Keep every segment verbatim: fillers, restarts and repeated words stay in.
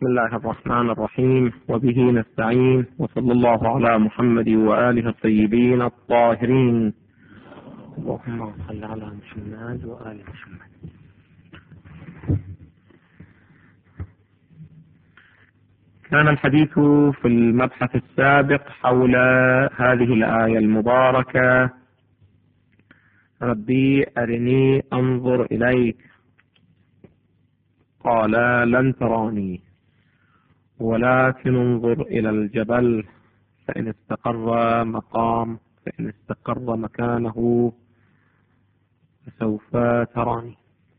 بسم الله الرحمن الرحيم، وبه نستعين، وصلى الله على محمد وآله الطيبين الطاهرين. اللهم صل على محمد وآل محمد. كان الحديث في المبحث السابق حول هذه الآية المباركة: ربي أرني أنظر إليك، قال لن تراني ولكن انظر إلى الجبل فإن استقر مقام فإن استقر مكانه فسوف تراني.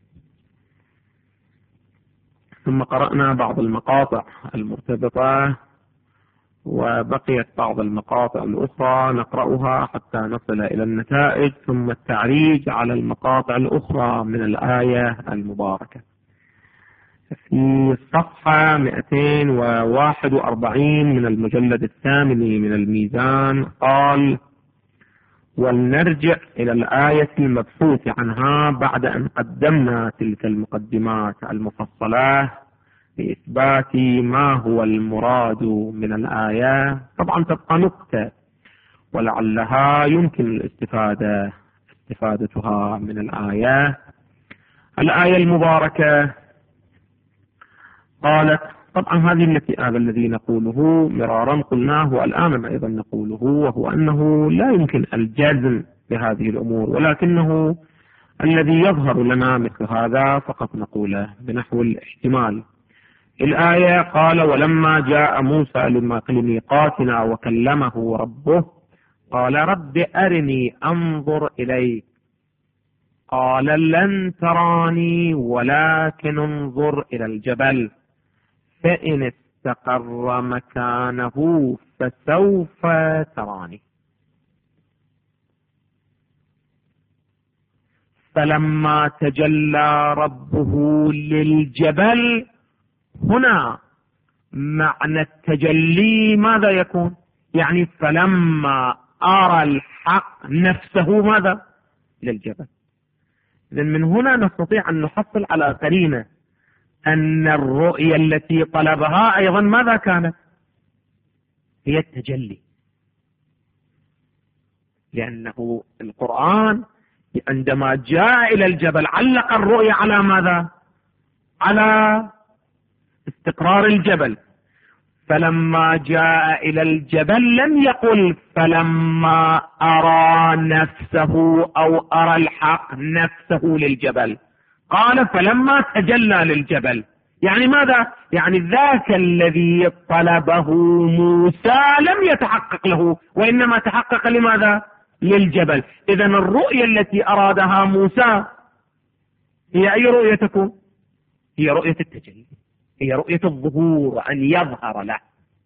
ثم قرأنا بعض المقاطع المرتبطة، وبقيت بعض المقاطع الأخرى نقرأها حتى نصل إلى النتائج، ثم التعريج على المقاطع الأخرى من الآية المباركة. في الصفحة مئتين وواحد وأربعين من المجلد الثامن من الميزان قال: ولنرجع إلى الآية المبحوث عنها بعد أن قدمنا تلك المقدمات المفصلة لإثبات ما هو المراد من الآية. طبعا تبقى نقطة ولعلها يمكن الاستفادة استفادتها من الآية. الآية المباركة قالت، طبعا هذه التي هذا الذي نقوله مرارا قلناه والآن أيضا نقوله، وهو أنه لا يمكن الجزم بهذه الأمور، ولكنه الذي يظهر لنا مثل هذا فقط نقوله بنحو الاحتمال. الآية قال: ولما جاء موسى لميقاتنا وكلمه ربه قال رب أرني أنظر إليك، قال لن تراني ولكن انظر إلى الجبل فإن استقر مكانه فسوف تراني. فلما تجلى ربه للجبل، هنا معنى التجلي ماذا يكون؟ يعني فلما أرى الحق نفسه ماذا؟ للجبل. إذن من هنا نستطيع أن نحصل على قرينة أن الرؤية التي طلبها أيضا ماذا كانت؟ هي التجلي، لأنه القرآن عندما جاء إلى الجبل علق الرؤية على ماذا؟ على استقرار الجبل. فلما جاء إلى الجبل لم يقل فلما أرى نفسه أو أرى الحق نفسه للجبل، قال فلما تجلى للجبل. يعني ماذا؟ يعني ذاك الذي طلبه موسى لم يتحقق له، وإنما تحقق لماذا؟ للجبل. إذن الرؤية التي أرادها موسى هي أي رؤية تكون؟ هي رؤية التجلي، هي رؤية الظهور، أن يظهر له.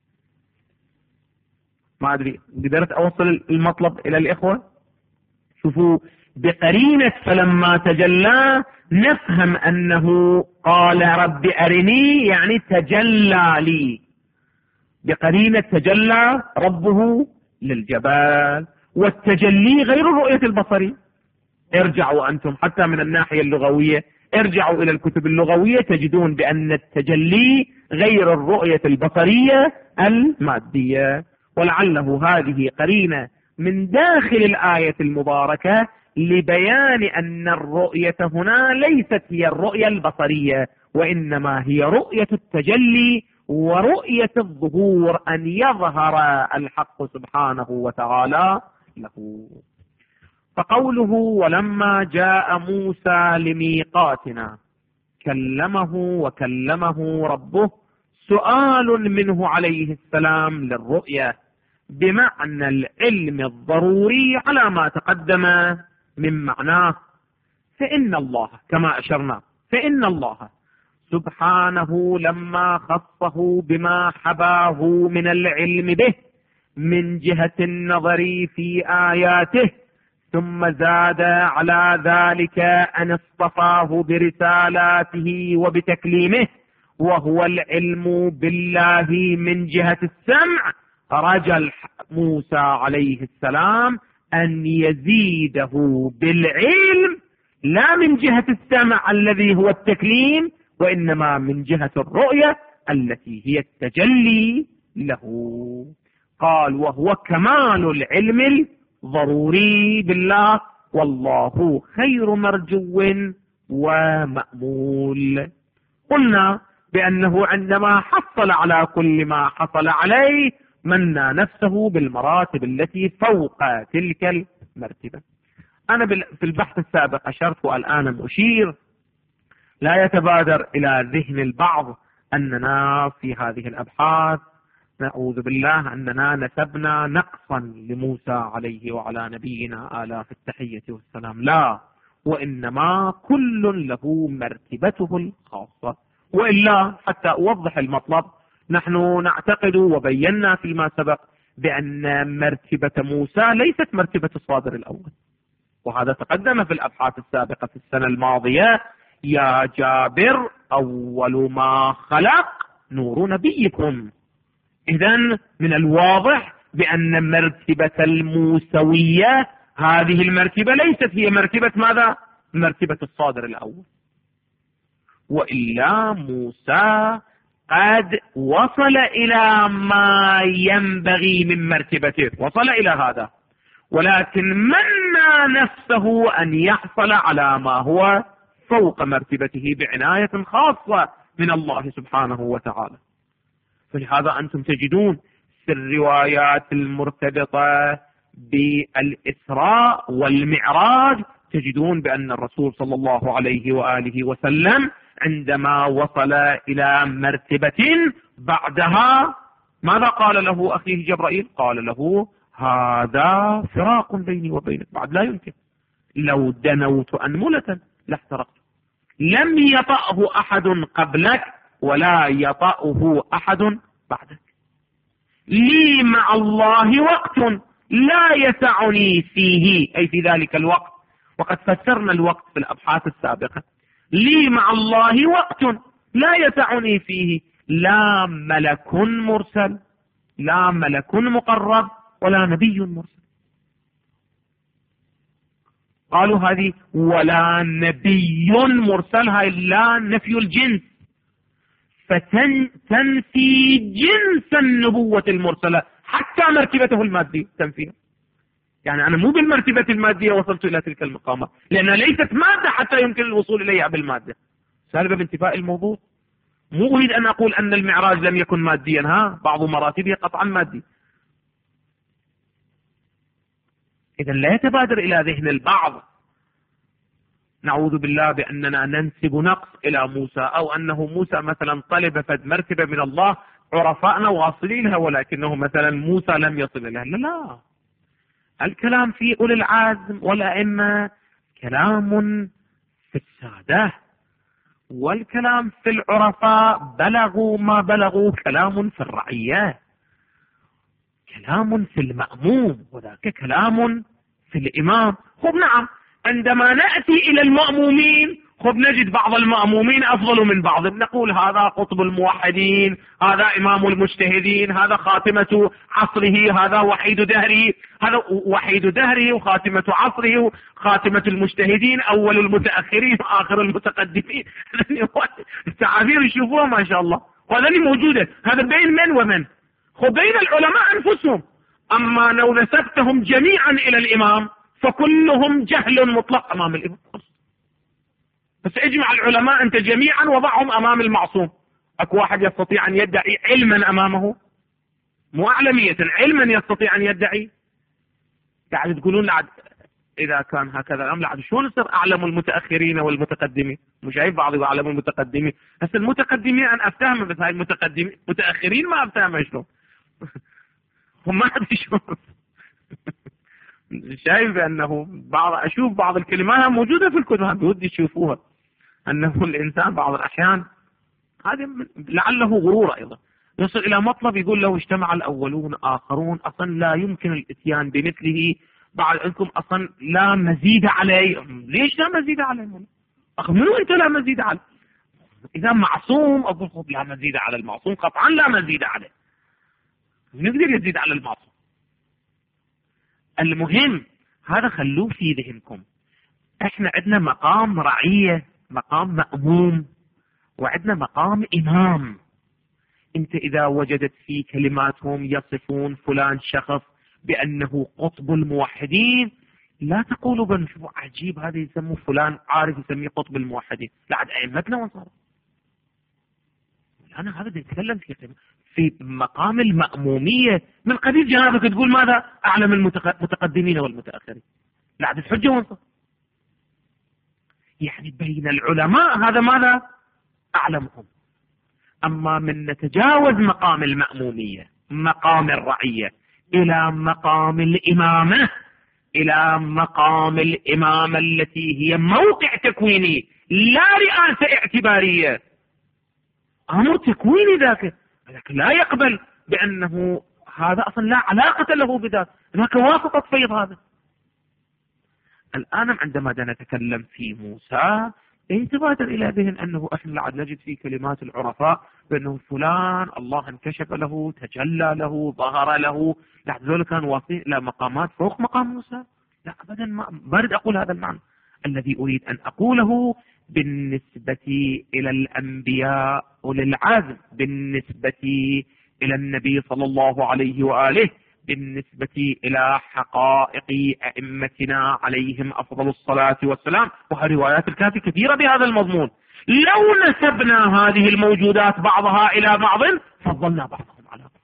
ما أدري قدرت أوصل المطلب إلى الإخوة؟ شوفوا، بقرينة فلما تجلى نفهم أنه قال رب أرني يعني تجلى لي، بقرينة تجلى ربه للجبال. والتجلي غير الرؤية البصرية. ارجعوا أنتم حتى من الناحية اللغوية، ارجعوا إلى الكتب اللغوية تجدون بأن التجلي غير الرؤية البصرية المادية. ولعله هذه قرينة من داخل الآية المباركة لبيان أن الرؤية هنا ليست هي الرؤية البصرية، وإنما هي رؤية التجلي ورؤية الظهور، أن يظهر الحق سبحانه وتعالى له. فقوله ولما جاء موسى لميقاتنا كلمه وكلمه ربه سؤال منه عليه السلام للرؤية بمعنى العلم الضروري على ما تقدم من معناه. فإن الله كما أشرنا فإن الله سبحانه لما خصه بما حباه من العلم به من جهة النظر في آياته، ثم زاد على ذلك أن اصطفاه برسالاته وبتكليمه وهو العلم بالله من جهة السمع، رجى موسى عليه السلام أن يزيده بالعلم لا من جهة السمع الذي هو التكليم، وإنما من جهة الرؤية التي هي التجلي له. قال وهو كمال العلم الضروري بالله، والله خير مرجو ومأمول. قلنا بأنه عندما حصل على كل ما حصل عليه منى نفسه بالمراتب التي فوق تلك المرتبة. أنا في البحث السابق أشرت والآن أشير، لا يتبادر إلى ذهن البعض أننا في هذه الأبحاث نعوذ بالله أننا نسبنا نقصا لموسى عليه وعلى نبينا آلاف التحية والسلام، لا، وإنما كل له مرتبته الخاصة. وإلا حتى أوضح المطلب، نحن نعتقد وبينا فيما سبق بأن مرتبة موسى ليست مرتبة الصادر الأول، وهذا تقدم في الأبحاث السابقة في السنة الماضية. يا جابر أول ما خلق نور نبيكم. إذن من الواضح بأن مرتبة الموسوية هذه المرتبة ليست هي مرتبة ماذا؟ مرتبة الصادر الأول. وإلا موسى قد وصل إلى ما ينبغي من مرتبته، وصل إلى هذا، ولكن منى نفسه أن يحصل على ما هو فوق مرتبته بعناية خاصة من الله سبحانه وتعالى. فلهذا أنتم تجدون في الروايات المرتبطة بالإسراء والمعراج تجدون بأن الرسول صلى الله عليه وآله وسلم عندما وصل إلى مرتبة بعدها ماذا قال له أخيه جبرائيل؟ قال له هذا فراق بيني وبينك، بعد لا يمكن، لو دنوت أنملة لاحترقت. لم يطأه أحد قبلك ولا يطأه أحد بعدك. لي مع الله وقت لا يسعني فيه، أي في ذلك الوقت، وقد فسرنا الوقت في الأبحاث السابقة. لي مع الله وقت لا يسعني فيه لا ملك مرسل، لا ملك مقرب، ولا نبي مرسل. قالوا هذه ولا نبي مرسل، هاي لا نفي الجنس، فتنفي جنس النبوة المرسلة حتى مرتبته المادية تنفيها. يعني أنا مو بالمرتبة المادية وصلت إلى تلك المقامة، لأنها ليست مادة حتى يمكن الوصول إليها بالمادة. سالبة بانتفاء الموضوع. مو أريد أن أقول أن المعراج لم يكن ماديا، ها، بعض مراتبه قطعا مادي. إذا لا يتبادر إلى ذهن البعض نعوذ بالله بأننا ننسب نقص إلى موسى، أو أنه موسى مثلا طلب فد مرتبة من الله عرفائنا واصلينها ولكنه مثلا موسى لم يصل إليها. لا لا، الكلام في أولي العزم والأئمة كلام في السادة، والكلام في العرفاء بلغوا ما بلغوا كلام في الرعية، كلام في المأموم، وذاك كلام في الإمام. خب نعم، عندما نأتي إلى المأمومين خب نجد بعض المأمومين أفضل من بعض، نقول هذا قطب الموحدين، هذا إمام المجتهدين، هذا خاتمة عصره، هذا وحيد دهره، هذا وحيد دهره وخاتمة عصره، خاتمة المجتهدين، أول المتأخرين وآخر المتقدمين. التعابير يشوفوها ما شاء الله، وهذا موجودة. هذا بين من ومن؟ خب بين العلماء أنفسهم. أما لو نسبتهم جميعا إلى الإمام فكلهم جهل مطلق أمام الإمام. بس اجمع العلماء أنت جميعا وضعهم أمام المعصوم، أكو واحد يستطيع أن يدعي علما أمامه؟ مو أعلمية، علما يستطيع أن يدعي؟ قاعد تقولون لعد إذا كان هكذا الأمر لعد شو نصير أعلم المتأخرين والمتقدمين؟ مش شايف بعض أعلم المتقدمين؟ هسه المتقدمين أنا أفتهم، بس هاي المتقدمين متأخرين ما أفتهم شلون. هم ما أدري شلون. شايف بأنه بعض أشوف بعض الكلمات موجودة في الكتب بودي تشوفوها، أنه الإنسان بعض الأحيان هذا لعله غرور أيضا يصل إلى مطلب يقول له اجتمع الأولون آخرون، أصلا لا يمكن الاتيان بمثله بعد أنكم، أصلا لا مزيد عليه. ليش لا مزيد عليه؟ أخ منو أنت لا مزيد عليه؟ إذا معصوم أقول خب لا مزيد على المعصوم، قطعا لا مزيد عليه، نقدر يزيد على المعصوم. المهم هذا خلوه في ذهنكم. احنا عندنا مقام رعية، مقام مأموم، وعندنا مقام إمام. انت اذا وجدت في كلماتهم يصفون فلان شخص بانه قطب الموحدين، لا تقولوا بل شوفوا عجيب هذا يسموه فلان عارف يسميه قطب الموحدين، لا عاد ائمتنا وانصار. انا هذا يتكلم في في مقام المأمومية من قبيل جنابك تقول ماذا اعلم المتقدمين والمتأخرين، لا عاد الحجة وانصار. يعني بين العلماء هذا ماذا اعلمهم. اما من نتجاوز مقام المأمومية مقام الرعية الى مقام الامامة، الى مقام الامامة التي هي موقع تكويني لا رئاسة اعتبارية، امر تكويني ذاك، لكن لا يقبل بانه هذا اصلا لا علاقة له بذاك، هناك واسطة فيض. هذا الان عندما نتكلم في موسى يتبادر الى ذهن انه احنا لا نجد في كلمات العرفاء بانه فلان الله انكشف له تجلى له ظهر له، لا ذول كان واصلين الى مقامات فوق مقام موسى، لا ابدا ما برد اقول هذا المعنى. الذي اريد ان اقوله بالنسبة الى الانبياء وللعزم، بالنسبة الى النبي صلى الله عليه وآله، بالنسبة إلى حقائق أئمتنا عليهم أفضل الصلاة والسلام، وهالروايات الكافية كثيرة بهذا المضمون. لو نسبنا هذه الموجودات بعضها إلى بعض فضلنا بعضهم على بعض،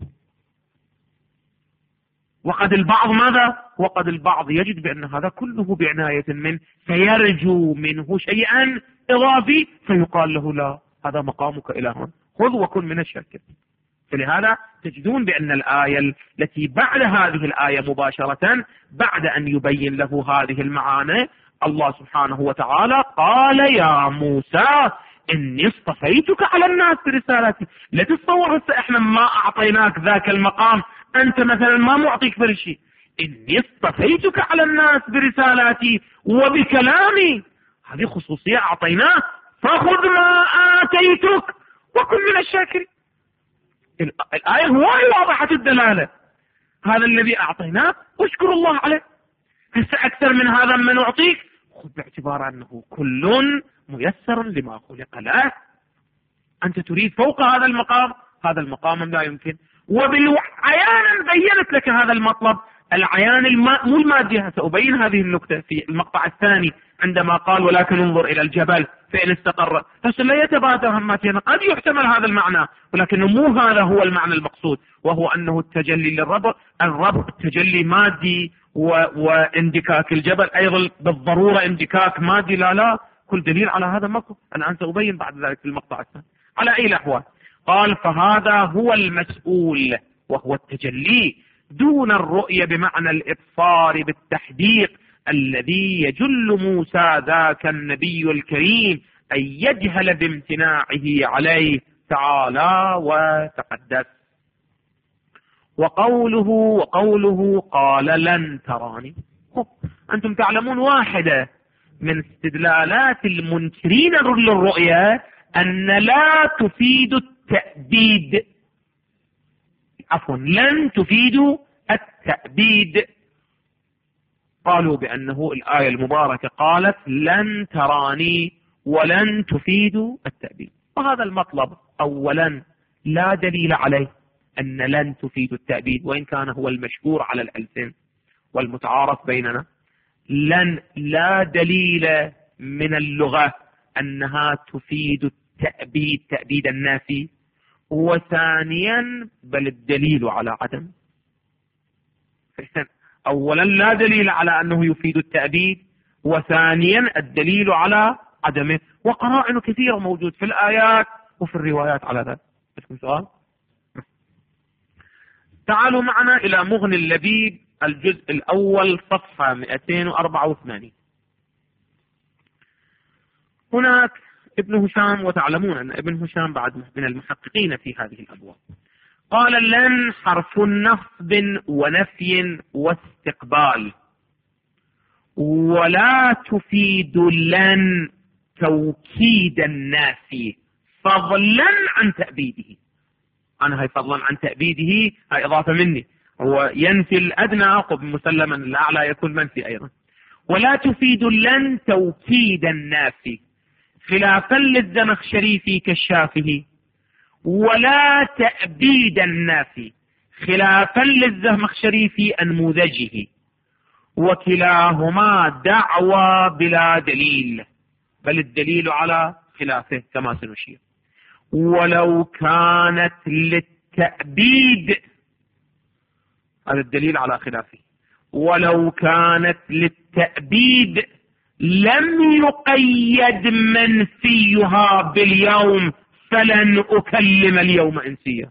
وقد البعض ماذا؟ وقد البعض يجد بأن هذا كله بعناية من فيرجو منه شيئا إضافي فيقال له لا هذا مقامك إلى هون، خذ وكن من الشاكرين. فلهذا تجدون بأن الآية التي بعد هذه الآية مباشرة بعد أن يبين له هذه المعاني الله سبحانه وتعالى قال يا موسى إني اصطفيتك على الناس برسالتي. لا تتصور هسه احنا ما أعطيناك ذاك المقام، أنت مثلا ما معطيك في شيء، إني اصطفيتك على الناس برسالاتي وبكلامي، هذه خصوصية أعطيناه، فخذ ما آتيتك وكن من الشاكرين. الآية هواي واضحة الدلالة، هذا الذي أعطيناه واشكر الله عليه، هسه أكثر من هذا من نعطيك خذ باعتبار أنه كل ميسر لما خلق له. أنت تريد فوق هذا المقام، هذا المقام لا يمكن، وبالعيان بينت لك هذا المطلب العيان الما... مو المادي. سأبين هذه النكتة في المقطع الثاني عندما قال ولكن انظر إلى الجبل فإن استقر، بس لا يتبادر هماتنا، قد يحتمل هذا المعنى ولكن مو هذا هو المعنى المقصود، وهو أنه التجلي للرب، الرب تجلي مادي و... واندكاك الجبل أيضا بالضرورة اندكاك مادي، لا لا كل دليل على هذا مقصود. أنا سأبين بعد ذلك في المقطع الثاني. على أي الأحوال قال فهذا هو المسؤول وهو التجلي دون الرؤية بمعنى الإبصار بالتحديق الذي يجل موسى ذاك النبي الكريم أن يجهل بامتناعه عليه تعالى وتقدس. وقوله وقوله قال لن تراني، أنتم تعلمون واحدة من استدلالات المنكرين للرؤية أن لا تفيد التأبيد، عفوا لن تفيد التأبيد. قالوا بأنه الآية المباركة قالت لن تراني ولن تفيد التأبيد، وهذا المطلب أولا لا دليل عليه أن لن تفيد التأبيد، وإن كان هو المشهور على الألسن والمتعارف بيننا. لن لا دليل من اللغة أنها تفيد التأبيد تأبيد النافي، وثانيا بل الدليل على عدم. أولا لا دليل على أنه يفيد التأبيد، وثانيا الدليل على عدمه، وقرائن كثيرة موجود في الآيات وفي الروايات على ذلك. لكم سؤال؟ تعالوا معنا إلى مغني اللبيب الجزء الأول صفحة مئتين وأربعة وثمانين. هناك ابن هشام، وتعلمون أن ابن هشام بعد من المحققين في هذه الأبواب. قال لن حرف نصب ونفي واستقبال، ولا تفيد لن توكيد النافي فضلا عن تأبيده. أنا هاي فضلا عن تأبيده هاي إضافة مني، هو ينفي الأدنى عقب مسلما الأعلى يكون منفي أيضا. ولا تفيد لن توكيد النافي خلافا للزمخشري في كشافه، ولا تأبيد النافي، خلافا للزمخشري في أنموذجه، وكلاهما دعوى بلا دليل، بل الدليل على خلافه كما سنشير. ولو كانت للتأبيد، هذا الدليل على خلافه، ولو كانت للتأبيد لم يقيد منفيها باليوم، فلن أكلم اليوم إنسيا.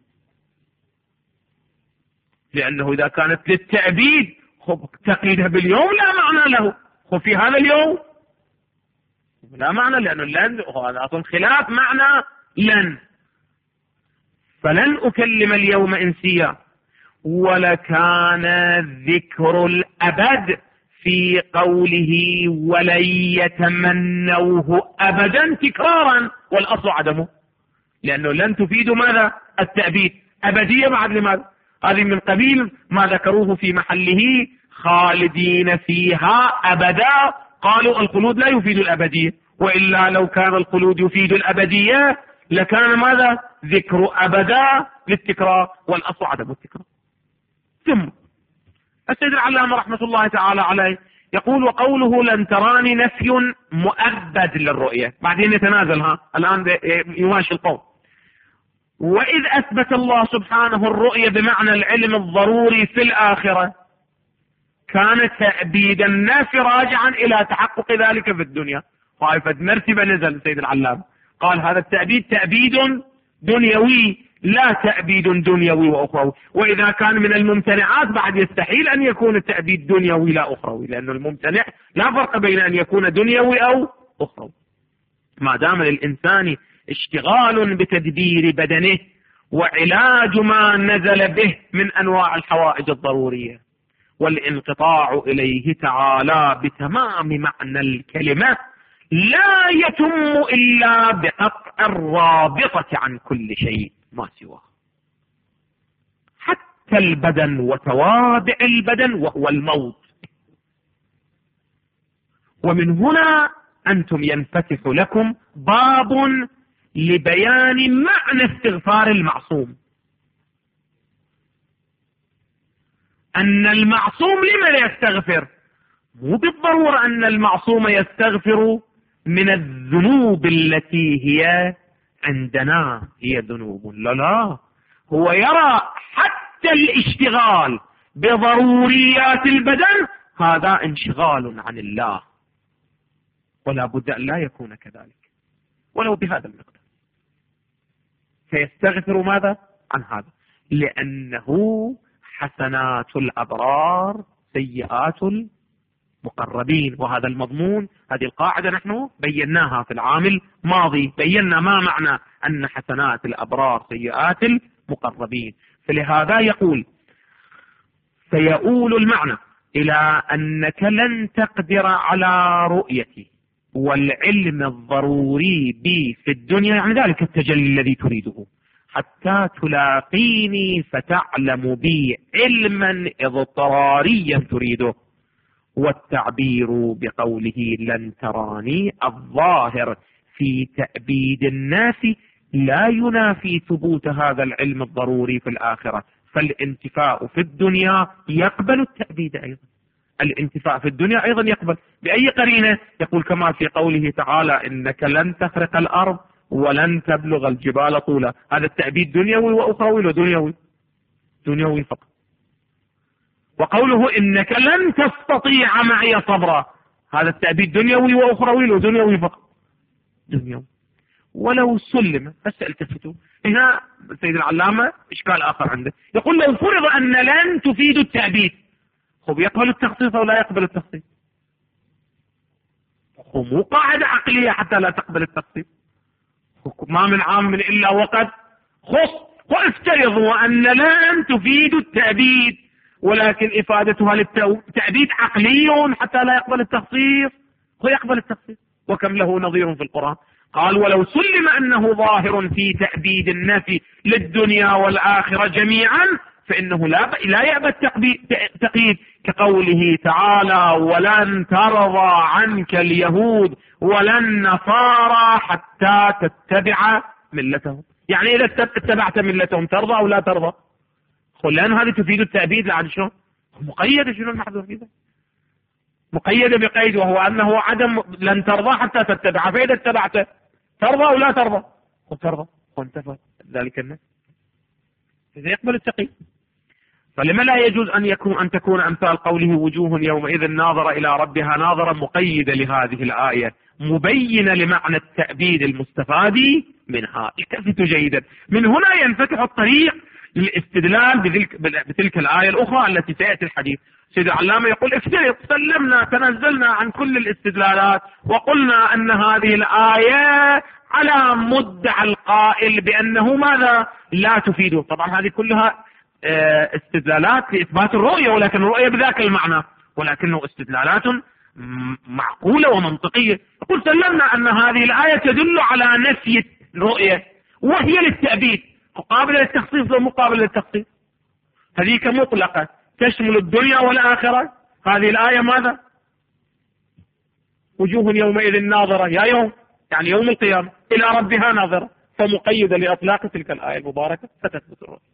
لأنه إذا كانت للتأبيد خب تقييدها باليوم لا معنى له، خب في هذا اليوم لا معنى، لأنه لن هذا أصلا خلاف معنى لن، فلن أكلم اليوم إنسيا. ولكان ذكر الأبد في قوله ولن يتمنوه أبدا تكرارا، والأصل عدمه، لأنه لن تفيد ماذا؟ التأبيد. أبدية بعد لماذا؟ هذه من قبيل ما ذكروه في محله خالدين فيها أبدا، قالوا الخلود لا يفيد الأبدية، وإلا لو كان الخلود يفيد الأبدية لكان ماذا؟ ذكر أبدا للتكرار، والأصل عدم التكرار. ثم السيد العلامة رحمة الله تعالى عليه يقول وقوله لن تراني نفي مؤبد للرؤية، بعدين يتنازل، ها الآن يماشي القول. وإذ أثبت الله سبحانه الرؤية بمعنى العلم الضروري في الآخرة، كان تأبيد الناس راجعا إلى تحقق ذلك في الدنيا. فائفة مرتبة نزل السيد العلامة قال هذا التأبيد تأبيد دنيوي لا تأبيد دنيوي وأخروي، وإذا كان من الممتنعات بعد يستحيل أن يكون التأبيد دنيوي لا أخروي، لأن الممتنع لا فرق بين أن يكون دنيوي أو أخروي. ما دام للإنسان اشتغال بتدبير بدنه وعلاج ما نزل به من أنواع الحوائج الضرورية، والانقطاع إليه تعالى بتمام معنى الكلمة، لا يتم إلا بقطع الرابطة عن كل شيء ما سواه، حتى البدن وتوابع البدن وهو الموت. ومن هنا أنتم ينفتح لكم باب لبيان معنى استغفار المعصوم، أن المعصوم لمن يستغفر؟ مو بالضرورة أن المعصوم يستغفر من الذنوب التي هي عندنا هي ذنوب، لا لا، هو يرى حتى الاشتغال بضروريات البدن هذا انشغال عن الله، ولا بد أن لا يكون كذلك ولو بهذا المقدار. فيستغفر ماذا؟ عن هذا، لأنه حسنات الأبرار سيئات المقربين، وهذا المضمون، هذه القاعدة نحن بيناها في العام الماضي، بينا ما معنى أن حسنات الأبرار سيئات المقربين. فلهذا يقول سيؤول المعنى إلى أنك لن تقدر على رؤيتي والعلم الضروري بي في الدنيا، يعني ذلك التجلي الذي تريده، حتى تلاقيني فتعلم بي علما اضطراريا تريده. والتعبير بقوله لن تراني الظاهر في تأبيد الناس لا ينافي ثبوت هذا العلم الضروري في الآخرة، فالانتفاء في الدنيا يقبل التأبيد أيضا، الانتفاء في الدنيا أيضا يقبل. بأي قرينة؟ يقول كما في قوله تعالى إنك لن تخرق الأرض ولن تبلغ الجبال طولا، هذا التأبيد دنيوي وأخروي ودنيوي دنيوي فقط. وقوله إنك لن تستطيع معي صبرا، هذا التأبيد دنيوي وأخروي ودنيوي فقط دنيوي. ولو سلم، بس التفتوا هنا سيد العلامة إشكال آخر عنده، يقول لو فرض أن لن تفيد التأبيد، خب يقبل التخصيص أو لا يقبل التخصيص؟ خب مو قاعدة عقلية حتى لا تقبل التخصيص، ما من عام إلا وقد خص. وافترضوا أن لن تفيد التأبيد، ولكن إفادتها للتأبيد عقلي حتى لا يقبل التخصيص، هو يقبل التخصيص. وكم له نظير في القرآن، قال ولو سلم أنه ظاهر في تأبيد النفي للدنيا والآخرة جميعا فإنه لا لا يأبى التقييد، كقوله تعالى ولن ترضى عنك اليهود ولا النصارى حتى تتبع ملتهم. يعني إذا اتبعت ملتهم ترضى أو لا ترضى؟ قل لأن هذه تفيد التأبيد. لعد شلون مقيدة؟ شنو المحذور فيها؟ مقيدة بقيد، وهو أنه عدم لن ترضى حتى تتبع، فإذا اتبعت ترضى أو لا ترضى؟ قل ترضى، وانتفى ذلك النفس. إذا يقبل التقي. فلما لا يجوز أن يكون أن تكون أمثال قوله وجوه يومئذ ناظرة إلى ربها ناظرة مقيدة لهذه الآية مبينة لمعنى التأبيد المستفاد منها. التفتوا جيدا. من هنا ينفتح الطريق للاستدلال بتلك, بتلك الآية الأخرى التي سيأتي الحديث. سيد العلامة يقول افترض سلمنا تنزلنا عن كل الاستدلالات وقلنا أن هذه الآية على مدعى القائل بأنه ماذا لا تفيده. طبعا هذه كلها استدلالات لإثبات الرؤية، ولكن الرؤية بذاك المعنى، ولكنه استدلالات معقولة ومنطقية. يقول سلمنا أن هذه الآية تدل على نفي الرؤية وهي للتأبيد، قابلة للتخصيص لو مقابلة للتخصيص. هذيك مطلقة تشمل الدنيا والآخرة. هذه الآية ماذا؟ وجوه يومئذ ناظرة، يا يوم يعني يوم القيامة، إلى ربها ناظرة، فمقيدة لإطلاق تلك الآية المباركة فتثبت الرؤية.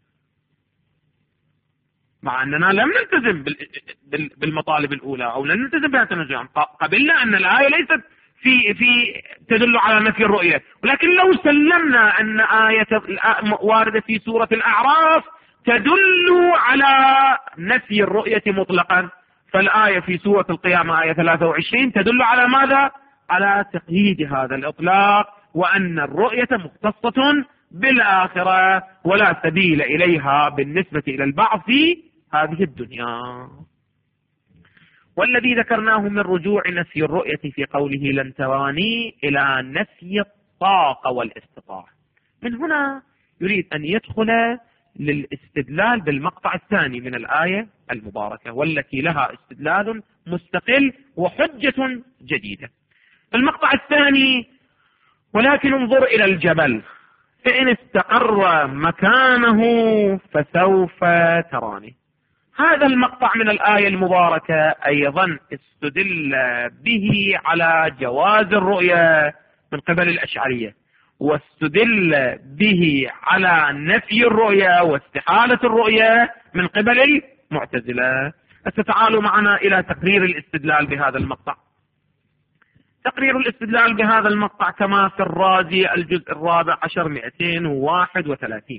مع أننا لم نلتزم بالمطالب الأولى أو لم نلتزم بها تنزعا، قبلنا أن الآية ليست في في تدل على نفي الرؤية، ولكن لو سلمنا أن آية واردة في سورة الأعراف تدل على نفي الرؤية مطلقا، فالآية في سورة القيامة آية ثلاثة وعشرين تدل على ماذا؟ على تقييد هذا الإطلاق، وأن الرؤية مختصة بالآخرة ولا سبيل إليها بالنسبة إلى البعض في هذه الدنيا. والذي ذكرناه من رجوع نفي الرؤية في قوله لن تراني إلى نفي الطاقة والاستطاعة. من هنا يريد أن يدخل للاستدلال بالمقطع الثاني من الآية المباركة، والتي لها استدلال مستقل وحجة جديدة. المقطع الثاني: ولكن انظر إلى الجبل فإن استقر مكانه فسوف تراني. هذا المقطع من الآية المباركة أيضا استدل به على جواز الرؤية من قبل الأشعرية، واستدل به على نفي الرؤية واستحالة الرؤية من قبل المعتزلة. فتعالوا معنا إلى تقرير الاستدلال بهذا المقطع. تقرير الاستدلال بهذا المقطع كما في الرازي الجزء الرابع عشر مئتين وواحد وثلاثين.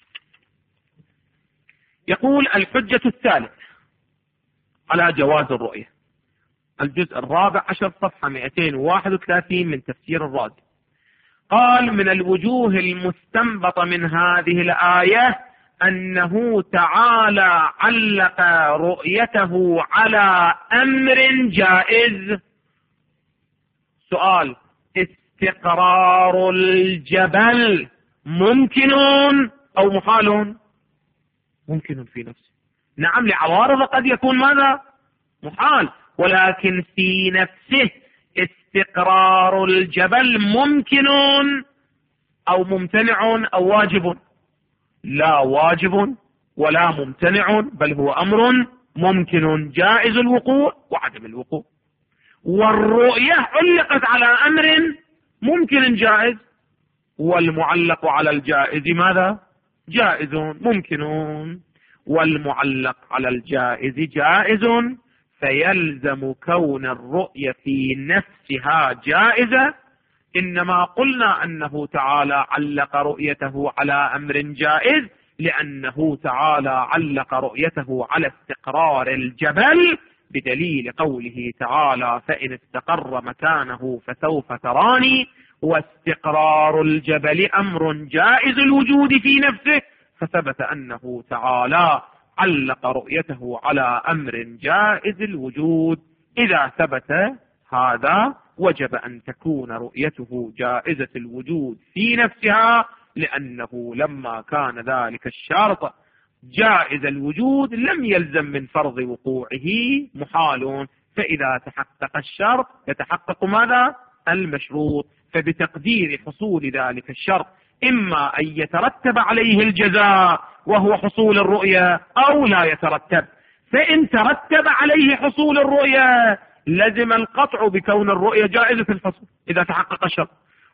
يقول: الحجة الثالث على جواز الرؤية، الجزء الرابع عشر صفحة مئتين وواحد وثلاثين من تفسير الرازي. قال: من الوجوه المستنبطة من هذه الآية أنه تعالى علق رؤيته على أمر جائز. سؤال: استقرار الجبل ممكن أو محال؟ ممكن في نفسه، نعم، لعوارض قد يكون ماذا؟ محال، ولكن في نفسه استقرار الجبل ممكن أو ممتنع أو واجب؟ لا واجب ولا ممتنع، بل هو أمر ممكن جائز الوقوع وعدم الوقوع. والرؤية علقت على أمر ممكن جائز، والمعلق على الجائز ماذا؟ جائز ممكن، والمعلق على الجائز جائز، فيلزم كون الرؤية في نفسها جائزة. إنما قلنا أنه تعالى علق رؤيته على أمر جائز لأنه تعالى علق رؤيته على استقرار الجبل بدليل قوله تعالى: فإن استقر مكانه فسوف تراني. واستقرار الجبل أمر جائز الوجود في نفسه، فثبت أنه تعالى علق رؤيته على أمر جائز الوجود. إذا ثبت هذا وجب أن تكون رؤيته جائزة الوجود في نفسها، لأنه لما كان ذلك الشرط جائز الوجود لم يلزم من فرض وقوعه محال، فإذا تحقق الشرط يتحقق ماذا؟ المشروط. فبتقدير حصول ذلك الشرط إما أن يترتب عليه الجزاء وهو حصول الرؤية أو لا يترتب. فإن ترتب عليه حصول الرؤية لزم القطع بكون الرؤية جائزة الحصول إذا تحقق الشرط،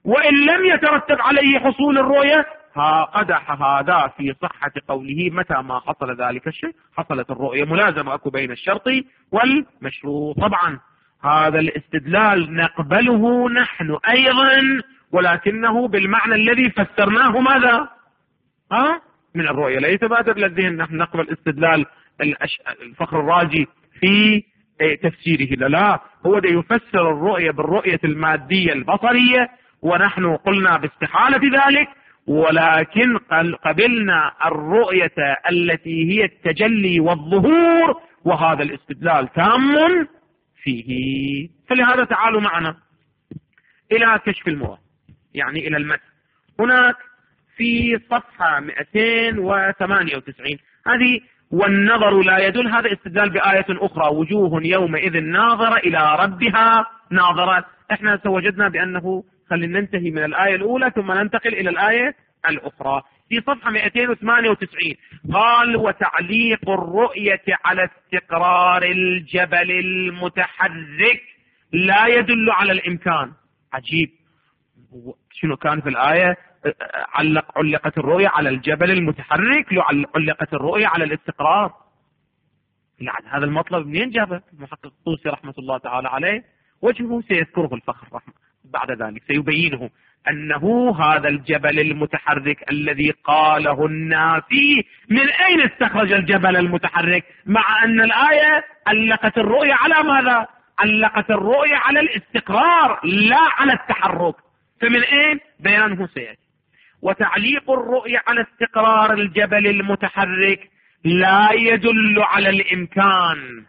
وإن لم يترتب عليه حصول الرؤية ها قدح هذا في صحة قوله متى ما حصل ذلك الشيء حصلت الرؤية. ملازمة أكو بين الشرط والمشروط. طبعا هذا الاستدلال نقبله نحن أيضا، ولكنه بالمعنى الذي فسرناه ماذا ها من الرؤية. لا يتبادر للذهن نحن نقبل استدلال الفخر الرازي في تفسيره، لا لا، هو ده يفسر الرؤية بالرؤية المادية البصرية، ونحن قلنا باستحالة ذلك، ولكن قبلنا الرؤية التي هي التجلي والظهور، وهذا الاستدلال تام فيه. فلهذا تعالوا معنا إلى كشف المراد، يعني إلى المتن. هناك في صفحة مئتين وثمانية وتسعين هذه والنظر لا يدل، هذا استدلال بآية أخرى وجوه يومئذ ناظرة إلى ربها ناظرة. احنا وجدنا بأنه خلينا ننتهي من الآية الأولى ثم ننتقل إلى الآية الأخرى. في صفحة مئتين وثمانية وتسعين قال وتعليق الرؤية على استقرار الجبل المتحرك لا يدل على الإمكان. عجيب، شنو كان في الآية؟ علق علقت الرؤية على الجبل المتحرك، لو علقت الرؤية على الاستقرار. يعني هذا المطلب منين جابه المحقق الطوسي رحمة الله تعالى عليه؟ وجهه سيذكره الفخر رحمة بعد ذلك سيبينه أنه هذا الجبل المتحرك الذي قاله النافي من أين استخرج الجبل المتحرك، مع أن الآية علقت الرؤية على ماذا؟ علقت الرؤية على الاستقرار لا على التحرك. فمن أين؟ بيانه سيأتي. وتعليق الرؤية على استقرار الجبل المتحرك لا يدل على الإمكان.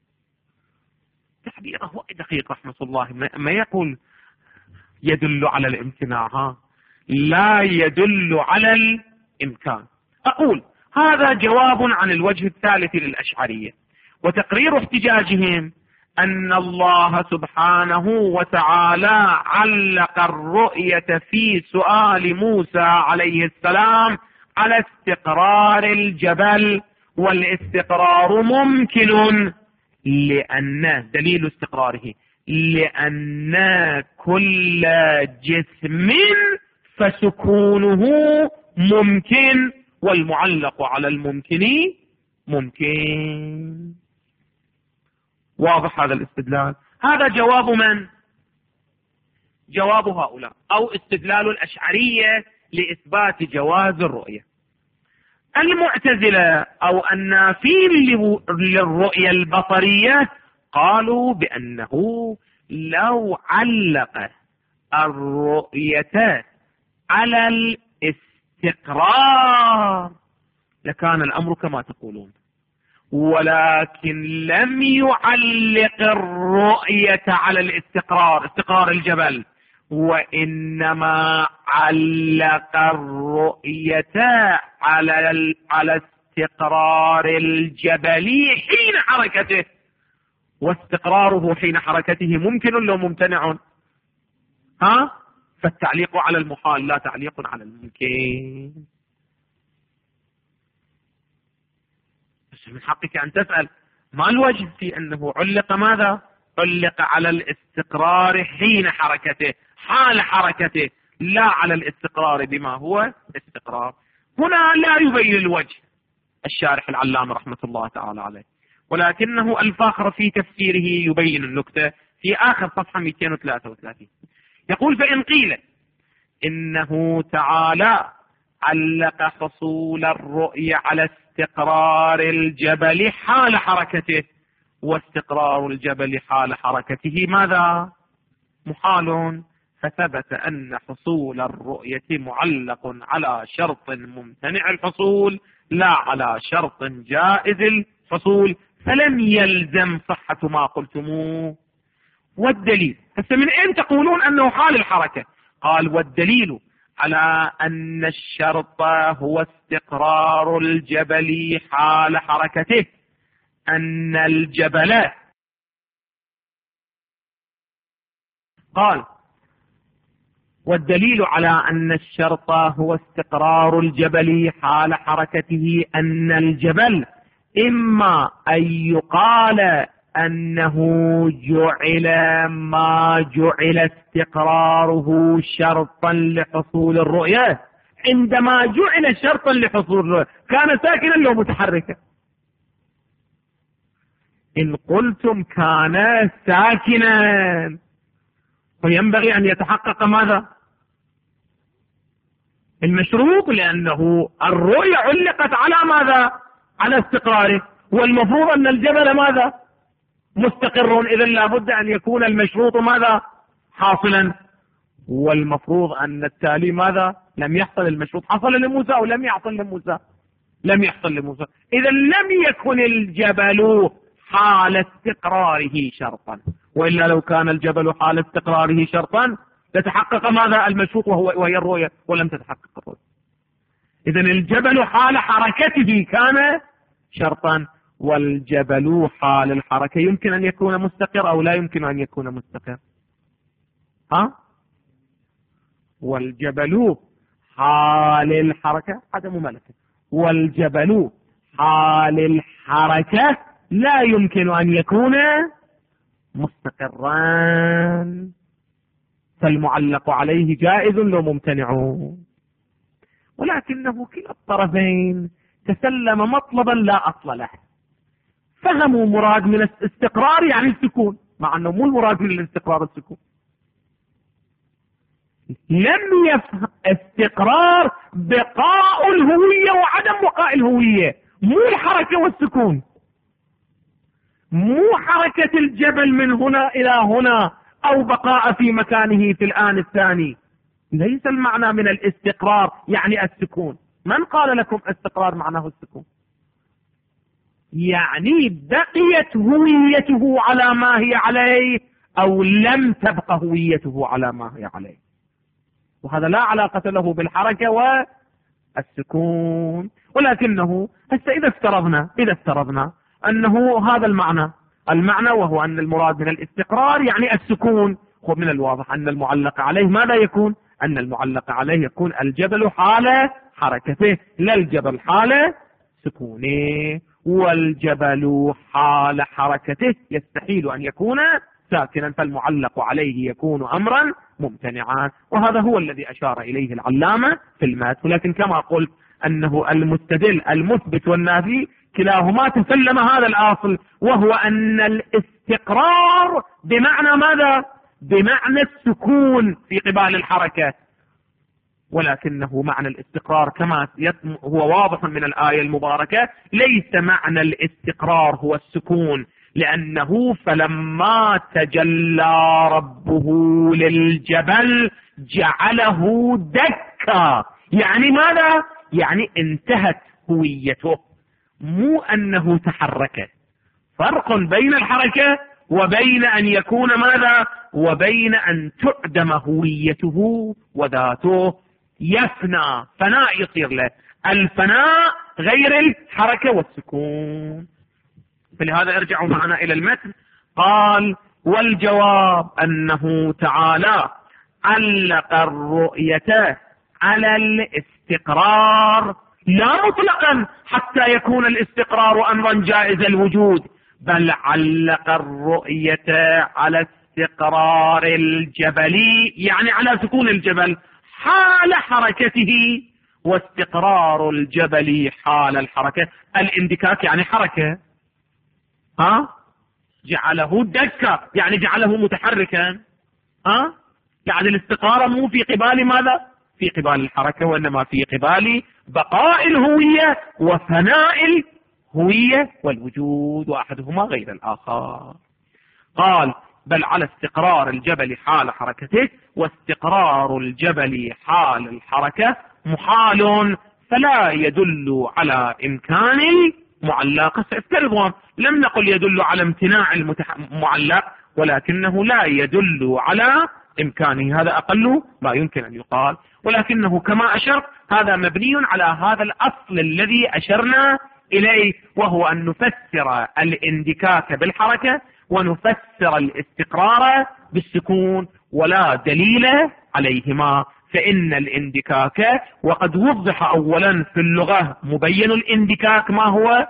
تعبيره دقيق رحمة الله، ما يقول يدل على الامتناع، ها لا يدل على الإمكان. أقول هذا جواب عن الوجه الثالث للأشعرية، وتقرير احتجاجهم أن الله سبحانه وتعالى علق الرؤية في سؤال موسى عليه السلام على استقرار الجبل، والاستقرار ممكن لأن دليل استقراره لأن كل جسم فسكونه ممكن، والمعلق على الممكن ممكن. واضح هذا الاستدلال؟ هذا جواب من؟ جواب هؤلاء، أو استدلال الأشعرية لإثبات جواز الرؤية. المعتزلة أو النافين للرؤية البصرية قالوا بأنه لو علق الرؤية على الاستقرار لكان الأمر كما تقولون، ولكن لم يعلق الرؤية على الاستقرار استقرار الجبل، وإنما علق الرؤية على على استقرار الجبل حين حركته، واستقراره حين حركته ممكن لو ممتنع، ها فالتعليق على المحال لا تعليق على الممكن. بس من حقك أن تسأل ما الوجه في أنه علق ماذا؟ علق على الاستقرار حين حركته حال حركته، لا على الاستقرار بما هو استقرار. هنا لا يبين الوجه الشارح العلامة رحمة الله تعالى عليه، ولكنه الفاخر في تفسيره يبين النكتة في آخر صفحة مئتين وثلاثة وثلاثين. يقول فإن قيل إنه تعالى علق حصول الرؤية على استقرار الجبل حال حركته، واستقرار الجبل حال حركته ماذا؟ محال، فثبت أن حصول الرؤية معلق على شرط ممتنع الحصول لا على شرط جائز الحصول، فلم يلزم صحة ما قلتموه. والدليل، هسه من أين تقولون أنه حال الحركة؟ قال والدليل على أن الشرط هو استقرار الجبل حال حركته أن الجبل قال والدليل على أن الشرط هو استقرار الجبل حال حركته أن الجبل إما أن يقال أنه جعل ما جعل استقراره شرطا لحصول الرؤية. عندما جعل شرطا لحصول الرؤية كان ساكنا لو متحركا. إن قلتم كان ساكنا فينبغي أن يتحقق ماذا؟ المشروط، لأنه الرؤية علقت على ماذا؟ على استقراره، والمفروض أن الجبل ماذا؟ مستقر. إذن لابد أن يكون المشروط ماذا؟ حاصلا. والمفروض أن التالي ماذا؟ لم يحصل المشروط. حصل لموسى أو لم يحصل لموسى؟ لم يحصل لموسى. إذن لم يكن الجبل حال استقراره شرطا، وإلا لو كان الجبل حال استقراره شرطا لتحقق ماذا؟ المشروط وهو وهي الرؤية، ولم تتحقق الرؤية. إذن الجبل حال حركته كان شرطا، والجبل حال الحركة يمكن أن يكون مستقر أو لا يمكن أن يكون مستقر. ها؟ والجبل حال الحركة عدم ملكة، والجبل حال الحركة لا يمكن أن يكون مستقرا، فالمعلق عليه جائز لو ممتنع. ولكنه كلا الطرفين تسلم مطلبا لا أصل له، فهموا مراد من الاستقرار يعني السكون، مع أنه مو المراد من الاستقرار السكون. لم يفهم استقرار بقاء الهوية وعدم بقاء الهوية، مو الحركة والسكون، مو حركة الجبل من هنا إلى هنا أو بقاء في مكانه في الآن الثاني. ليس المعنى من الاستقرار يعني السكون. من قال لكم استقرار معناه السكون؟ يعني بقيت هويته على ما هي عليه أو لم تبقى هويته على ما هي عليه، وهذا لا علاقة له بالحركة والسكون. ولكنه هسه إذا افترضنا إذا افترضنا أنه هذا المعنى المعنى وهو أن المراد من الاستقرار يعني السكون، من الواضح أن المعلق عليه ماذا يكون؟ أن المعلق عليه يكون الجبل حال حركته لا الجبل حال سكونه، والجبل حال حركته يستحيل أن يكون ساكنا، فالمعلق عليه يكون أمرا ممتنعا. وهذا هو الذي أشار إليه العلامة في المات. ولكن كما قلت أنه المستدل المثبت والنافي كلاهما تسلم هذا الأصل، وهو أن الاستقرار بمعنى ماذا؟ بمعنى السكون في قبال الحركة، ولكنه معنى الاستقرار كما هو واضح من الآية المباركة ليس معنى الاستقرار هو السكون، لأنه فلما تجلى ربه للجبل جعله دكا، يعني ماذا؟ يعني انتهت هويته، مو أنه تحرك. فرق بين الحركة وبين أن يكون ماذا؟ وبين أن تعدم هويته وذاته، يفنى، فناء يصير له، الفناء غير الحركة والسكون. فلهذا ارجعوا معنا إلى المتن. قال: والجواب أنه تعالى علق الرؤية على الاستقرار لا مطلقا حتى يكون الاستقرار أمرا جائز الوجود، بل علق الرؤية على استقرار الجبل يعني على سكون الجبل حال حركته، واستقرار الجبل حال الحركة. الاندكاك يعني حركة، ها؟ جعله دكا يعني جعله متحركا، ها؟ يعني الاستقرار مو في قبال ماذا؟ في قبال الحركة، وإنما في قبال بقاء الهوية وفناء الهوية والوجود، وأحدهما غير الآخر. قال: بل على استقرار الجبل حال حركته، واستقرار الجبل حال الحركة محال، فلا يدل على إمكان المعلق. سأفترض لم نقل يدل على امتناع المعلق، ولكنه لا يدل على إمكانه، هذا أقل ما يمكن أن يقال. ولكنه كما أشرت هذا مبني على هذا الأصل الذي أشرنا إليه، وهو أن نفسر الاندكاك بالحركة ونفسر الاستقرار بالسكون، ولا دليل عليهما. فإن الاندكاك وقد وضح أولا في اللغة مبين الاندكاك ما هو،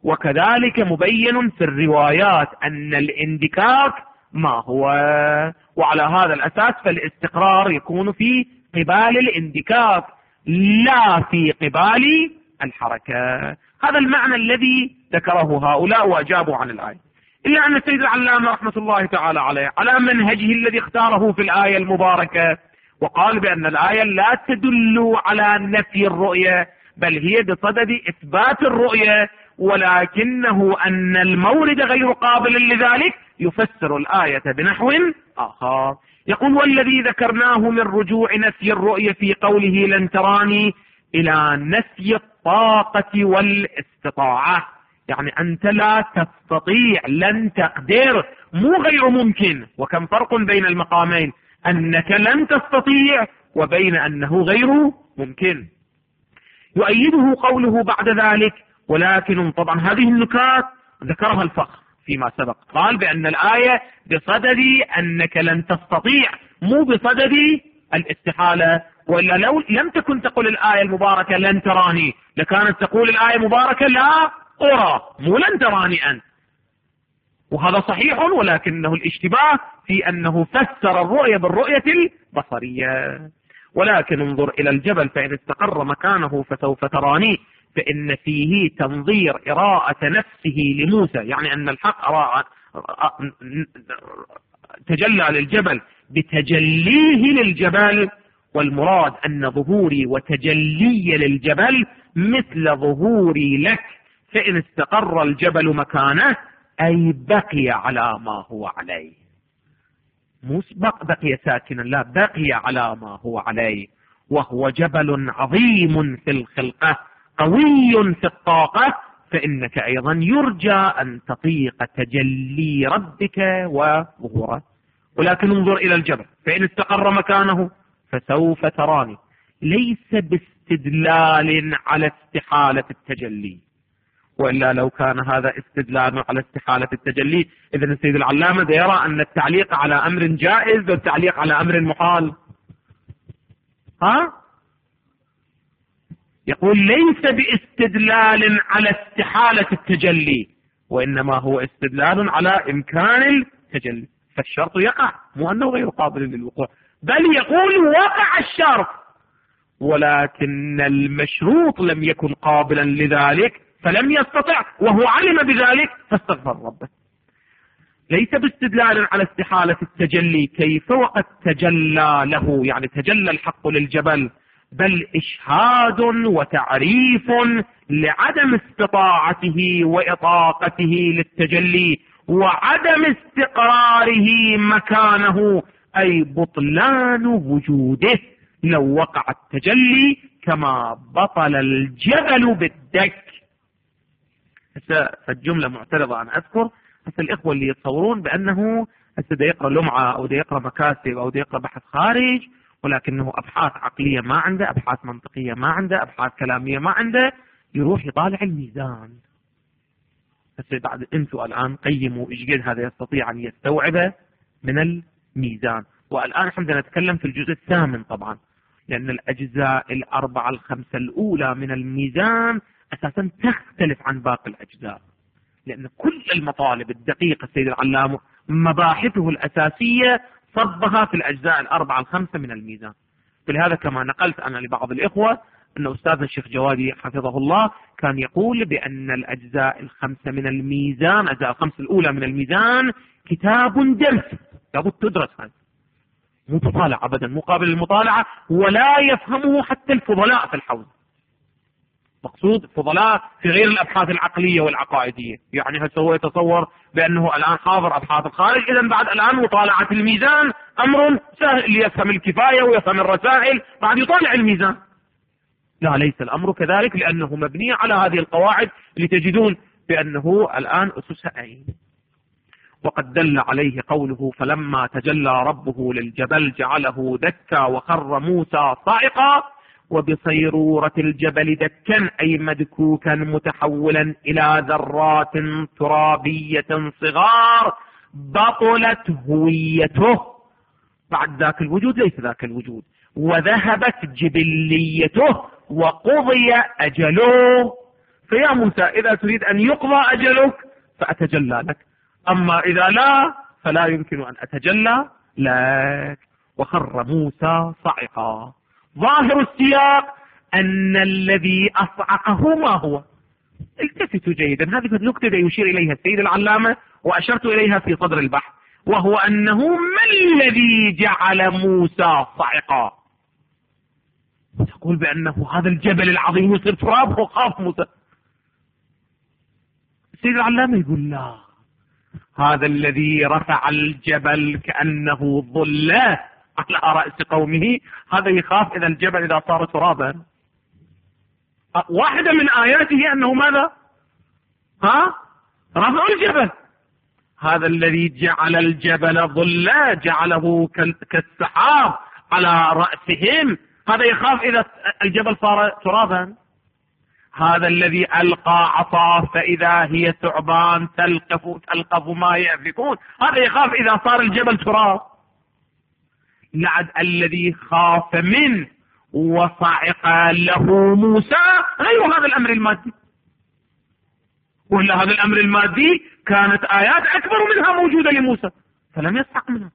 وكذلك مبين في الروايات أن الاندكاك ما هو، وعلى هذا الأساس فالاستقرار يكون في قبال الاندكاك لا في قبال الحركة. هذا المعنى الذي ذكره هؤلاء وأجابوا عن الآية، إلا أن السيد العلامة رحمة الله تعالى عليه على منهجه الذي اختاره في الآية المباركة وقال بأن الآية لا تدل على نفي الرؤية بل هي بصدد إثبات الرؤية، ولكنه أن المورد غير قابل لذلك يفسر الآية بنحو آخر. يقول والذي ذكرناه من رجوع نفي الرؤية في قوله لن تراني إلى نفي الطاقة والاستطاعة، يعني أنت لا تستطيع، لن تقدر، مو غير ممكن. وكم فرق بين المقامين، أنك لن تستطيع وبين أنه غير ممكن. يؤيده قوله بعد ذلك ولكن، طبعا هذه النكات ذكرها الفخر فيما سبق، قال بأن الآية بصدد أنك لن تستطيع مو بصدد الاستحالة، وإلا لو لم تكن تقول الآية المباركة لن تراني لكانت تقول الآية المباركة لا أرى، مو لن تراني أنت. وهذا صحيح، ولكنه الاشتباه في أنه فسر الرؤية بالرؤية البصرية. ولكن انظر إلى الجبل فإن استقر مكانه فسوف تراني، فإن فيه تنظير إراءة نفسه لموسى، يعني أن الحق أراء تجلى للجبل بتجليه للجبل، والمراد أن ظهوري وتجلي للجبل مثل ظهوري لك، فإن استقر الجبل مكانه أي بقي على ما هو عليه، مو بقي ساكنا، لا بقي على ما هو عليه، وهو جبل عظيم في الخلقة قوي في الطاقة، فإنك أيضا يرجى أن تطيق تجلي ربك وظهوره. ولكن انظر إلى الجبل فإن استقر مكانه فسوف تراني، ليس باستدلال على استحالة التجلي، وإلا لو كان هذا استدلال على استحالة التجلي إذن السيد العلامة يرى أن التعليق على أمر جائز والتعليق على أمر محال. ها؟ يقول ليس باستدلال على استحالة التجلي، وإنما هو استدلال على إمكان التجلي، فالشرط يقع، مو أنه غير قابل للوقوع، بل يقول وقع الشرط ولكن المشروط لم يكن قابلا لذلك فلم يستطع، وهو علم بذلك فاستغفر ربه. ليس باستدلال على استحالة التجلي كيف وقد تجلى له، يعني تجلى الحق للجبل، بل إشهاد وتعريف لعدم استطاعته وإطاقته للتجلي وعدم استقراره مكانه، أي بطلان وجوده لو وقع التجلي كما بطل الجبل بالدك. فالجملة معترضة أن أذكر بس الإخوة اللي يتصورون بأنه هسه دا يقرأ لمعة أو دا يقرأ مكاسب أو دا يقرأ بحث خارج، ولكنه أبحاث عقلية ما عنده، أبحاث منطقية ما عنده، أبحاث كلامية ما عنده، يروح يطالع الميزان. هسه بعد أنتوا الآن قيموا إيش قد هذا يستطيع أن يستوعبه من الميزان. والآن احنا بدنا نتكلم في الجزء الثامن طبعا، لأن الأجزاء الأربعة الخمسة الأولى من الميزان أساسا تختلف عن باقي الأجزاء، لأن كل المطالب الدقيقة السيد العلامة مباحثه الأساسية صبها في الأجزاء الأربعة الخمسة من الميزان. فلهذا كما نقلت أنا لبعض الإخوة أن أستاذنا الشيخ جوادي حفظه الله كان يقول بأن الأجزاء الخمسة من الميزان، الأجزاء الخمسة الأولى من الميزان كتاب درس لابد تدرس، هذا مو تطالع أبدا، مقابل المطالعة، ولا يفهمه حتى الفضلاء في الحوزة. مقصود فضلاء في غير الأبحاث العقلية والعقائدية، يعني هو يتصور بأنه الآن حاضر أبحاث الخارج، إذا بعد الآن مطالعة الميزان أمر سهل ليفهم الكفاية ويفهم الرسائل بعد يطالع الميزان. لا، ليس الأمر كذلك، لأنه مبني على هذه القواعد اللي تجدون بأنه الآن أسسها أين. وقد دل عليه قوله فلما تجلى ربه للجبل جعله دكا وخر موسى صاعقا، وبصيرورة الجبل دكا أي مدكوكا متحولا إلى ذرات ترابية صغار بطلت هويته، بعد ذاك الوجود ليس ذاك الوجود، وذهبت جبليته وقضي أجله. فيا موسى إذا تريد أن يقضى أجلك فأتجلى لك، أما إذا لا فلا يمكن أن أتجلى لك. وخر موسى صعقا. ظاهر السياق أن الذي أصعقه ما هو؟ التفتوا جيدا، هذه النقطة يشير إليها السيد العلامة وأشرت إليها في صدر البحث، وهو أنه ما الذي جعل موسى صعقا؟ تقول بأنه هذا الجبل العظيم يصير تراب وخاف موسى. السيد العلامة يقول لا، هذا الذي رفع الجبل كأنه ظلة على رأس قومه، هذا يخاف إذا الجبل إذا صار ترابا. واحدة من آياته أنه ماذا؟ ها؟ رفع الجبل. هذا الذي جعل الجبل ظلا جعله كالسحاب على رأسهم، هذا يخاف إذا الجبل صار ترابا. هذا الذي ألقى عصاه فإذا هي ثعبان تلقف تلقف ما يأفكون، هذا يخاف إذا صار الجبل تراب. لعد الذي خاف منه وصعق له موسى غير هذا الأمر المادي، ولا هذا الأمر المادي كانت آيات أكبر منها موجودة لموسى فلم يصعق منها.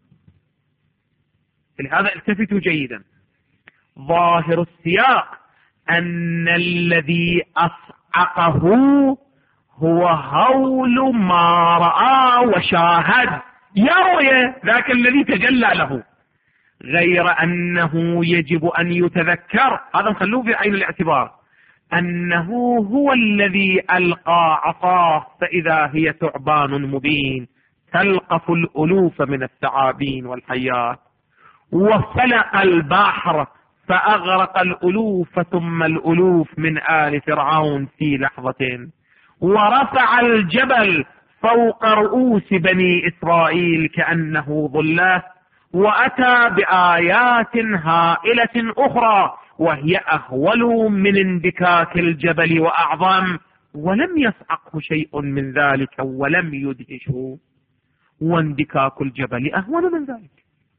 لهذا التفتوا جيدا، ظاهر السياق أن الذي أصعقه هو هول ما رأى وشاهد، يروي ذاك الذي تجلى له، غير أنه يجب أن يتذكر، هذا نخلوه في عين الاعتبار، أنه هو الذي ألقى عصاه فإذا هي ثعبان مبين تلقف الألوف من الثعابين والحيات، وفلق البحر فأغرق الألوف ثم الألوف من آل فرعون في لحظة، ورفع الجبل فوق رؤوس بني إسرائيل كأنه ظلات، وأتى بآيات هائلة أخرى وهي أهول من اندكاك الجبل وأعظم، ولم يصعقه شيء من ذلك ولم يدهشه، واندكاك الجبل أهون من ذلك،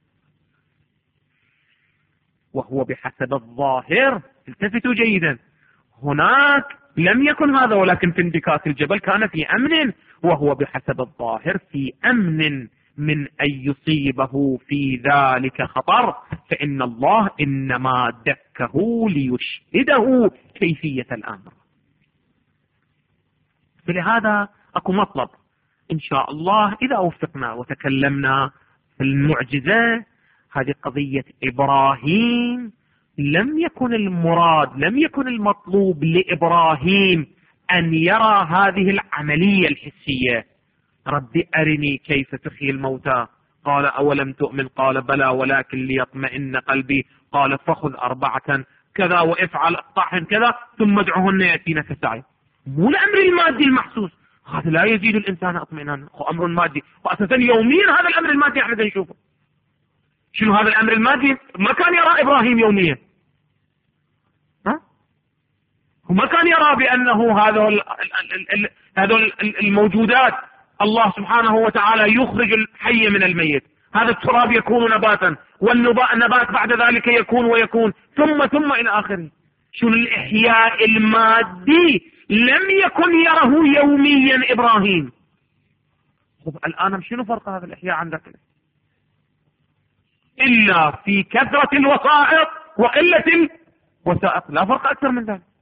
وهو بحسب الظاهر. التفتوا جيدا، هناك لم يكن هذا، ولكن في اندكاك الجبل كان في أمن، وهو بحسب الظاهر في أمن من أن يصيبه في ذلك خطر، فإن الله إنما دكه ليشهده كيفية الأمر. فلهذا أكو مطلب إن شاء الله إذا وفقنا وتكلمنا في المعجزة، هذه قضية إبراهيم لم يكن المراد، لم يكن المطلوب لإبراهيم أن يرى هذه العملية الحسية، ربي أرني كيف تحيي الموتى، قال أولم تؤمن، قال بلى ولكن ليطمئن قلبي، قال فخذ أربعة كذا وافعل الطحن كذا ثم ادعهن يأتينك سعي. مو الأمر المادي المحسوس، هذا لا يزيد الإنسان اطمئنانا، هو أمر مادي، وأساسا يوميا هذا الأمر المادي احنا نشوفه. شنو هذا الأمر المادي؟ ما كان يرى إبراهيم يوميا، ها؟ وما كان يرى بأنه هذا هذول الموجودات الله سبحانه وتعالى يخرج الحي من الميت، هذا التراب يكون نباتا والنبات بعد ذلك يكون ويكون ثم ثم إلى آخره. شنو الإحياء المادي لم يكن يره يوميا إبراهيم. خب الآن شنو فرق هذا الإحياء عن ذاك؟ إلا في كثرة الوسائط وقلة الوسائط، لا فرق أكثر من ذلك.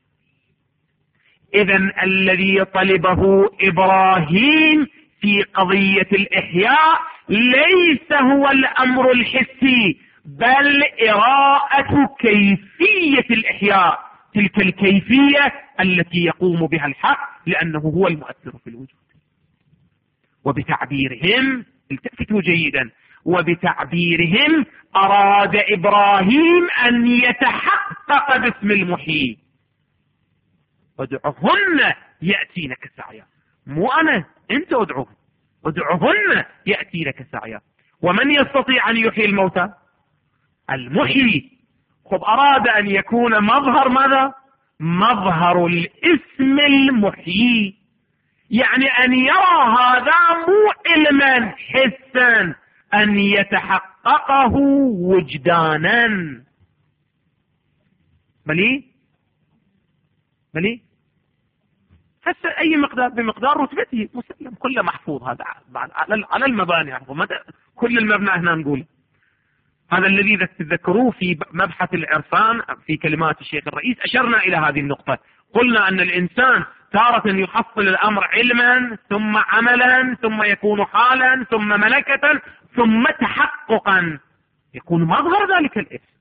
إذن الذي طلبه إبراهيم في قضية الإحياء ليس هو الأمر الحسي، بل إراءة كيفية الإحياء، تلك الكيفية التي يقوم بها الحق لأنه هو المؤثر في الوجود. وبتعبيرهم، التفتوا جيدا، وبتعبيرهم أراد إبراهيم أن يتحقق باسم المحيي، ادعهن يأتينك سعيا، مو أنا، أنت ادعوهن، ادعهن يأتينك سعيا. ومن يستطيع أن يحيي الموتى؟ المحيي. خب أراد أن يكون مظهر ماذا؟ مظهر الاسم المحيي، يعني أن يرى هذا مو علما حسا، أن يتحققه وجدانا. بلي بلي هسه أي مقدار بمقدار رتبته مسلم، كله محفوظ. هذا على المباني، كل المبنى هنا نقول هذا الذي تذكروه في مبحث العرفان في كلمات الشيخ الرئيس. أشرنا إلى هذه النقطة، قلنا أن الإنسان تارة يحصل الأمر علما ثم عملا ثم يكون حالا ثم ملكة ثم تحققا، يكون مظهر ذلك الاسم.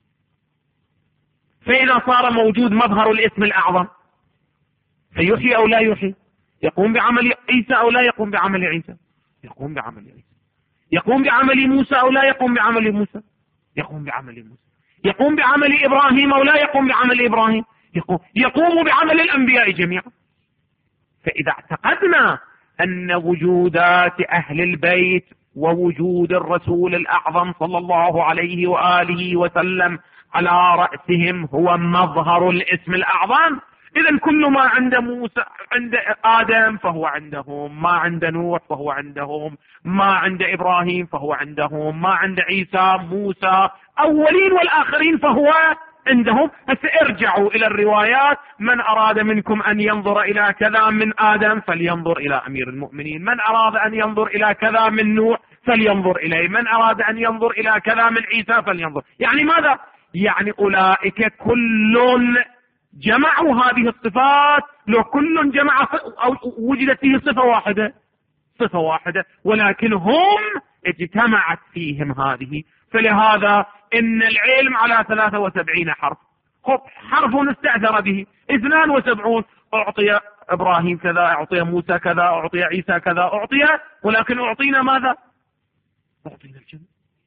فإذا صار موجود مظهر الاسم الأعظم فيحيي أو لا يحيي، يقوم بعمل عيسى أو لا يقوم بعمل عيسى، يقوم بعمل عيسى، يقوم بعمل موسى أو لا يقوم بعمل موسى، يقوم بعمل موسى، يقوم بعمل إبراهيم أو لا يقوم بعمل إبراهيم، يقوم, يقوم بعمل الأنبياء جميعا. فإذا اعتقدنا أن وجودات أهل البيت ووجود الرسول الأعظم صلى الله عليه وآله وسلم على رأسهم هو مظهر الاسم الأعظم، إذن كل ما عند موسى عند آدم فهو عندهم، ما عند نوح فهو عندهم، ما عند إبراهيم فهو عندهم، ما عند عيسى موسى أولين والآخرين فهو عندهم. هسه ارجعوا إلى الروايات، من أراد منكم أن ينظر إلى كذا من آدم فلينظر إلى أمير المؤمنين، من أراد أن ينظر إلى كذا من نوح فلينظر إليه، من أراد أن ينظر إلى كذا من عيسى فلينظر. يعني ماذا؟ يعني أولئك كل جمعوا هذه الصفات، لو كل جمع أو وجدت فيه صفة واحدة صفة واحدة ولكن هم اجتمعت فيهم هذه. فلهذا إن العلم على ثلاثة وسبعين حرف، حرف استأثر به اثنان وسبعون، أعطي إبراهيم كذا، أعطي موسى كذا، أعطي عيسى كذا، أعطي، ولكن أعطينا ماذا؟ أعطينا الجنة.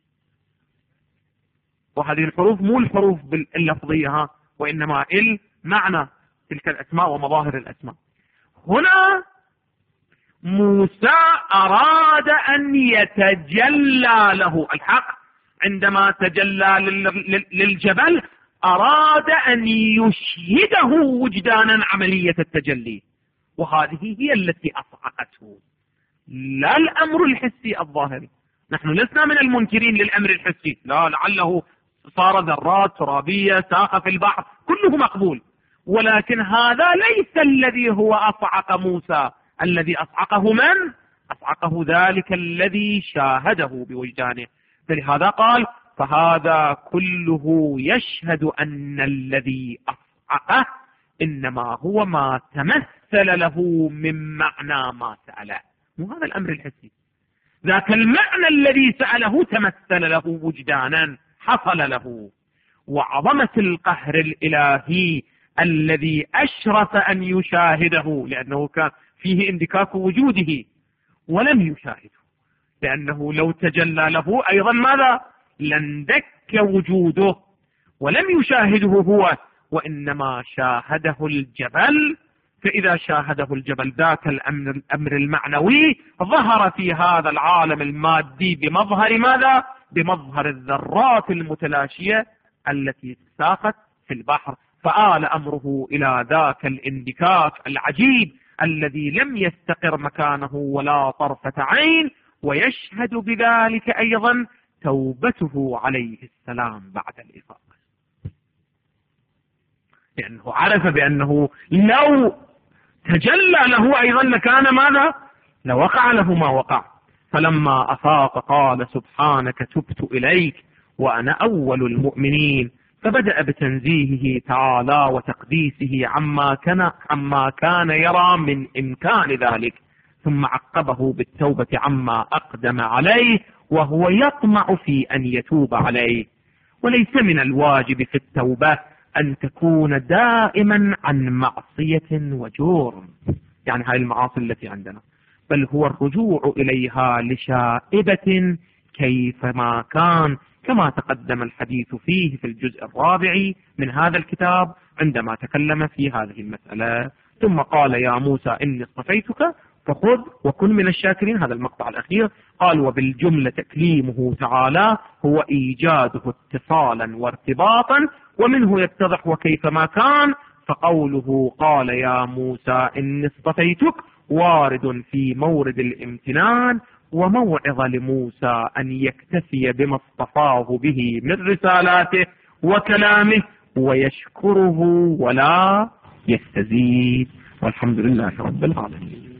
وهذه الحروف مو الحروف اللفظية وإنما المعنى، تلك الأسماء ومظاهر الأسماء. هنا موسى أراد أن يتجلى له الحق، عندما تجلى للجبل أراد أن يشهده وجدانا عملية التجلي، وهذه هي التي أصعقته، لا الأمر الحسي الظاهري. نحن لسنا من المنكرين للأمر الحسي، لا، لعله صار ذرات ترابية ساقة في البحر كله مقبول، ولكن هذا ليس الذي هو أصعق موسى. الذي أصعقه من؟ أصعقه ذلك الذي شاهده بوجدانه. فلهذا قال فهذا كله يشهد أن الذي أصعقه إنما هو ما تمثل له من معنى ما سأله، مو هذا الأمر الحسي. ذاك المعنى الذي سأله تمثل له وجدانا، حصل له. وعظمة القهر الإلهي الذي أشرف أن يشاهده، لأنه كان فيه اندكاك وجوده ولم يشاهده، لأنه لو تجلى له أيضا ماذا؟ لاندك وجوده ولم يشاهده هو، وإنما شاهده الجبل. فإذا شاهده الجبل ذاك الأمر, الأمر المعنوي ظهر في هذا العالم المادي بمظهر ماذا؟ بمظهر الذرات المتلاشية التي ساقت في البحر. فآل أمره إلى ذاك الاندكاك العجيب الذي لم يستقر مكانه ولا طرفة عين. ويشهد بذلك أيضا توبته عليه السلام بعد الإفاقة، لأنه عرف بأنه لو تجلى له أيضا لكان ماذا؟ لوقع له ما وقع. فلما أفاق قال سبحانك تبت إليك وأنا أول المؤمنين. فبدأ بتنزيهه تعالى وتقديسه عما كان, عما كان يرى من إمكان ذلك، ثم عقبه بالتوبة عما أقدم عليه وهو يطمع في أن يتوب عليه. وليس من الواجب في التوبة أن تكون دائما عن معصية وجور، يعني هاي المعاصي التي عندنا، بل هو الرجوع إليها لشائبة كيفما كان، كما تقدم الحديث فيه في الجزء الرابع من هذا الكتاب عندما تكلم في هذه المسألة. ثم قال يا موسى إني اصطفيتك فخذ وكن من الشاكرين. هذا المقطع الأخير قال وبالجملة تكليمه تعالى هو إيجاده اتصالا وارتباطا، ومنه يتضح وكيفما كان. فقوله قال يا موسى إني اصطفيتك وارد في مورد الامتنان وموعظة لموسى أن يكتفي بما اصطفاه به من رسالاته وكلامه ويشكره ولا يستزيد. والحمد لله رب العالمين.